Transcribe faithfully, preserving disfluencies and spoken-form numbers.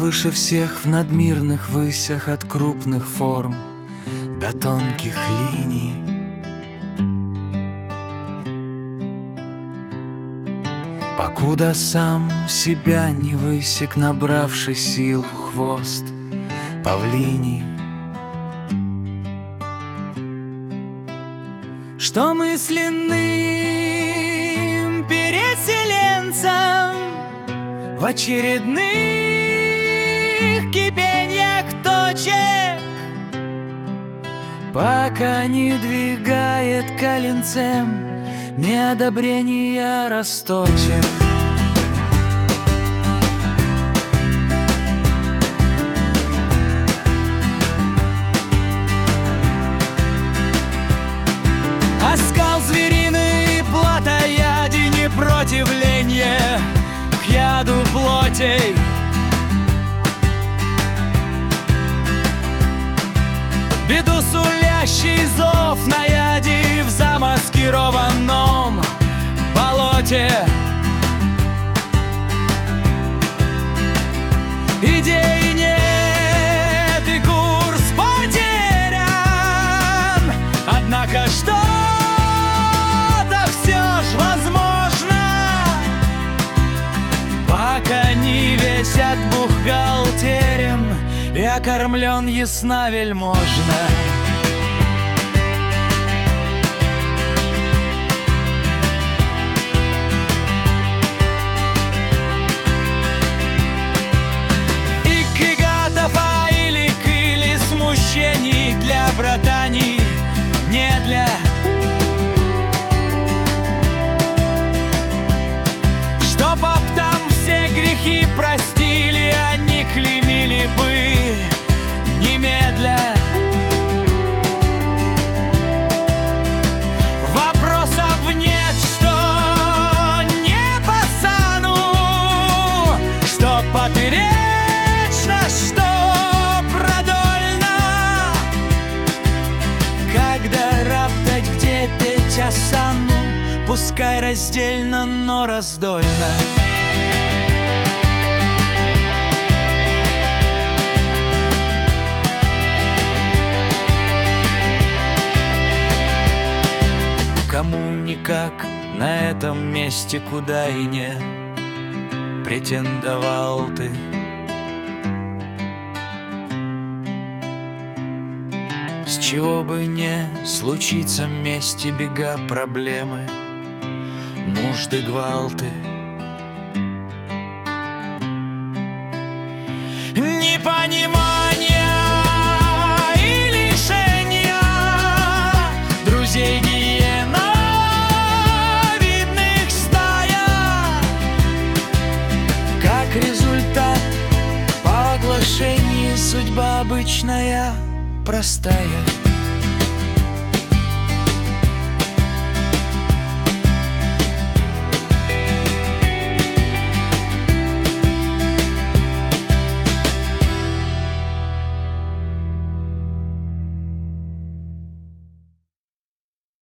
выше всех в надмирных высях, от крупных форм до тонких линий. Покуда сам себя не высек, набравший силу хвост павлиний. Что мысленным переселенцам в очередных кипеньях точек, пока не двигает коленцем неодобрения росточек. Оскал звериный, плотоядие, непротивление к яду плотей. Беду сулящий зов наяди в замаскированном болоте. Идей нет и курс потерян, однако что весят бухгалтерем и окормлен ясна вельможно. И кигатова или кыли смущений для братаний, не для. Чтоб об там все грехи простили, они клеймили бы немедля. Вопросов нет, что не по сану, что поперечно, что продольно. Когда раптать, где петь осану, пускай раздельно, но раздольно. Кому никак на этом месте, куда и не претендовал ты. С чего бы не случиться вместе, бега проблемы, нужды, гвалты. Непонимание и лишения друзей гиена видных стая, как результат поглощения, судьба обычная, простая.